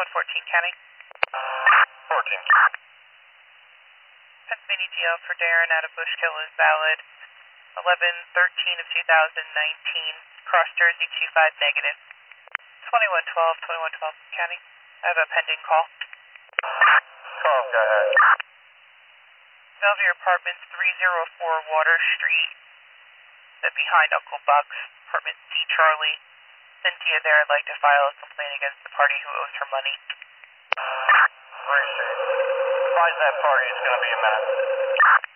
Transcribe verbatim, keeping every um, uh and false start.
one fourteen County. fourteen. Pennsylvania G L for Darren out of Bushkill is valid. eleven thirteen of two thousand nineteen. Cross Jersey two five negative. twenty-one twelve, twenty-one twelve County. I have a pending call. Call, go ahead. Belvier Apartments, three oh four Water Street. The behind Uncle Buck's, apartment C Charlie. Cynthia there, I'd like to file a complaint against the party who owes her money. Appreciate it. Advise that party is going to be a minute.